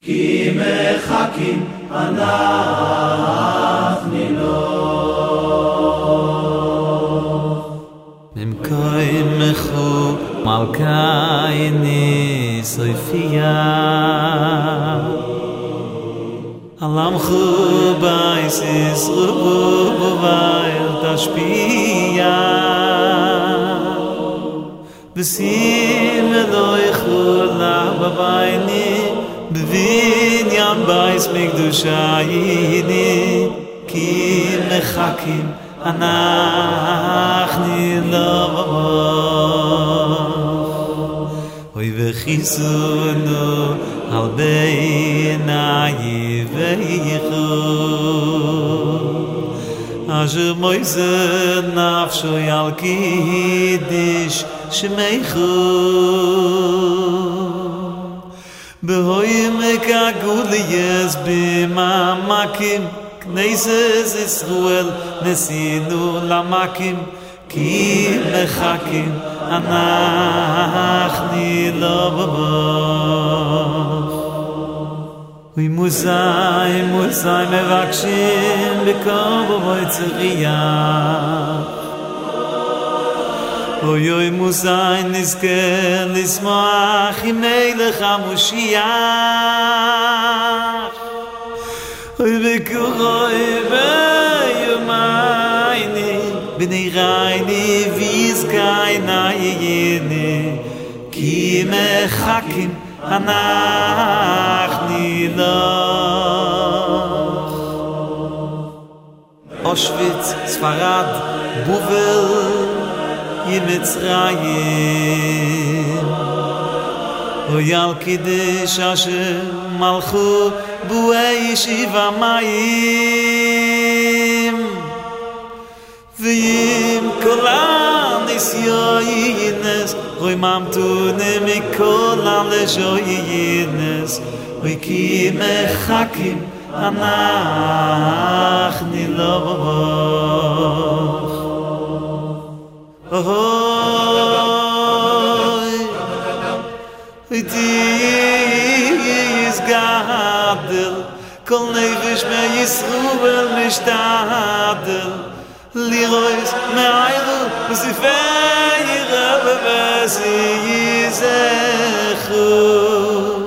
כי מחכים אנחנו ממקוי מחו מלכייני סויפיה עלמכו בייסיס רובו ואל תשפיע ושים אלוהי חולה בבייני בבניין בייס מקדושייני כי מחכים אנחנו אוי וכיסונו על בעיני ואיכו אשר מויזה נפשו על קידיש שמייכו בהוים כגולייס במעמקים כנסת ישראל נסינו למקים כי מחכים אנחנו ומוזאי מבקשים בקרוב צרייה אוי אוי מוזאי נזכה לשמוח עם מלך המשיח אוי בקורוי ביומייני בנירייני ויזקייני כי מחכים אנחנו אושוויץ, ספרד, בובל, מצרים אוי על קידש אשר מלכו בואי שבע מים ואם כל הניסיונס אוי ממתונים מכל הלשוינס אוי כי מחכים אנחנו אוי תיס גדל כל נפש מישראל משתדל לירויס מעירו בספרי רב וסיזכו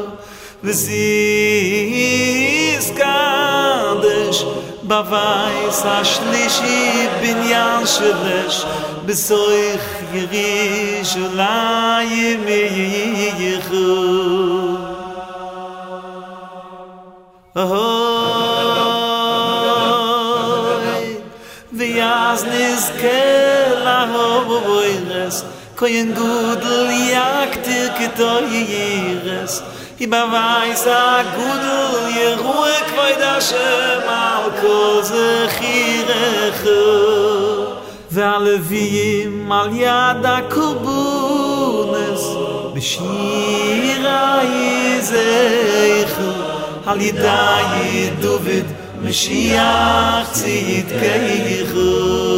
וסיס קדש בבייס השלישי בניין שלש בסויך ירושלים ייחו ויאז נזכה להורס koin gudel yaktir ketoyres I bavais a gudel yeruek vayda shemal kol zechirechu ve'alevim al yad hakorbonos b'shira yizeichu al yidai David Mashiach tzidkeichu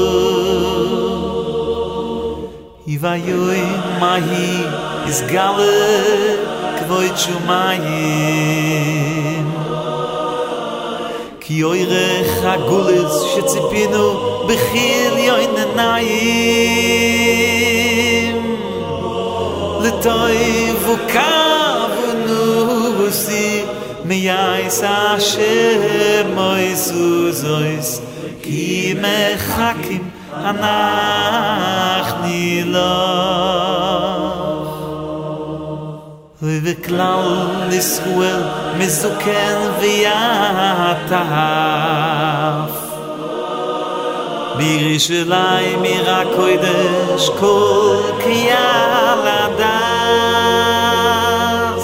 Ivayoy mahi is gale kvoit shumayim ki oyre chagulis shetzipinu bechil yoyn nayim letoy vukavunusi meyais Hashem moisuzois ki mechakim אנחנו וכלל ישראל מזוקן ויעטף בירושלים עיר הקודש כל קהל הדס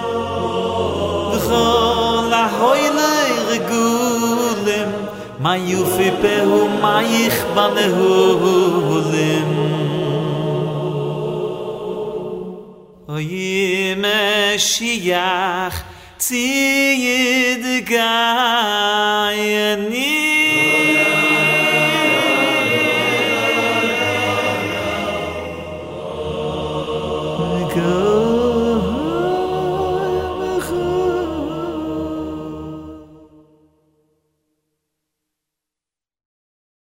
וכל ההוילי רגולים מה יופי פהו מה יכבנהולים אוי משיח ציד גייני